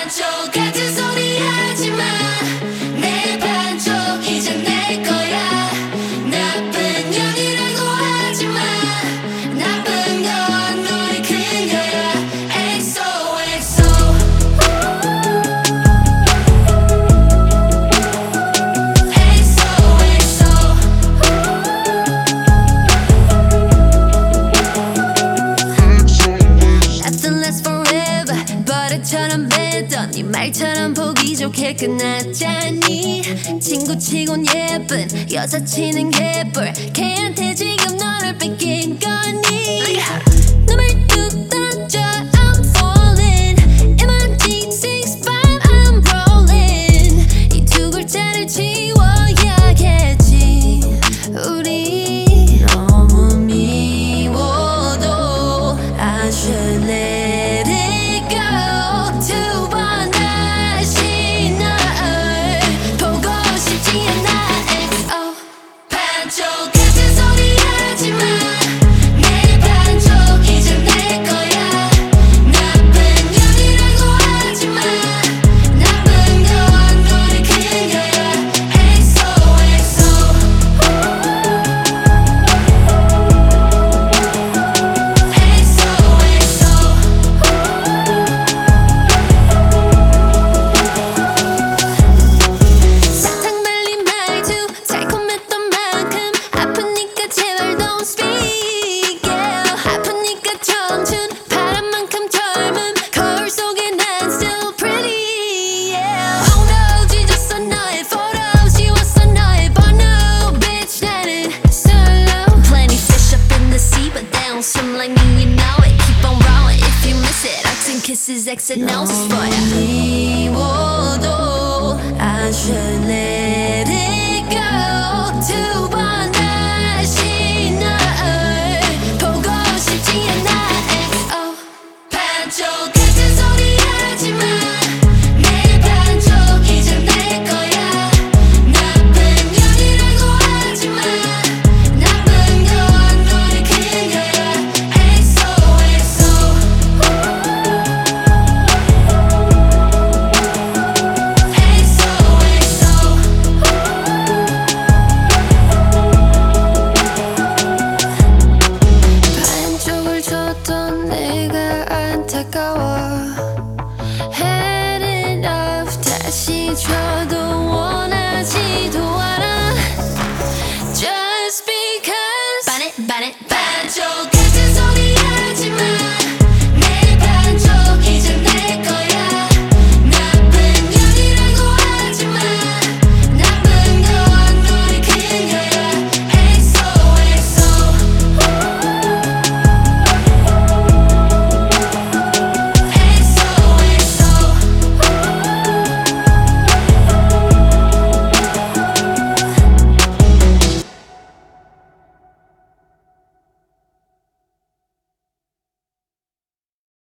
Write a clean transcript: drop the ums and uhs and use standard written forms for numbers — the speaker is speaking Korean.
반쪽 같은 소리 하지마. 내 반쪽 이제 내 거야. 나쁜 년이라고 하지마. 나쁜 건 너의 그녀야. XOXO. Nothing lasts forever. 버릇처럼 뱉던 네 말처럼 보기 좋게 끝났잖니. 친구치곤 예쁜 여사친은 개뿔. 걔한테 지금 너를 뺏긴 거니. 눈을 뚝 던져 I'm falling. M-I-G-6-5 I'm rolling. 이 두 글자를 지워야겠지. 우리 너무 미워도 I should let it go. 두 번 다시 널 보고 싶지 않아. XO. 반쪽 같은 소리 하지마. 내 반쪽 이제 내 거야. 나쁜 년이라고 하지마. 나쁜 건 너의 그녀야. XOXO. 사탕 발린 말투 달콤했던 만큼 아프니까 제발 don't speak. Yeah. 아프니까 청춘 바람만큼 젊음 거울 속에 난 still pretty. Yeah. Oh no 찢었어 너의 photo 지웠어 너의 번호. Bitch 나는 solo. Plenty fish up in the sea but they don't swim like me, you know it. Keep on rolling if you miss it. Hugs and kisses, exit noses for ya.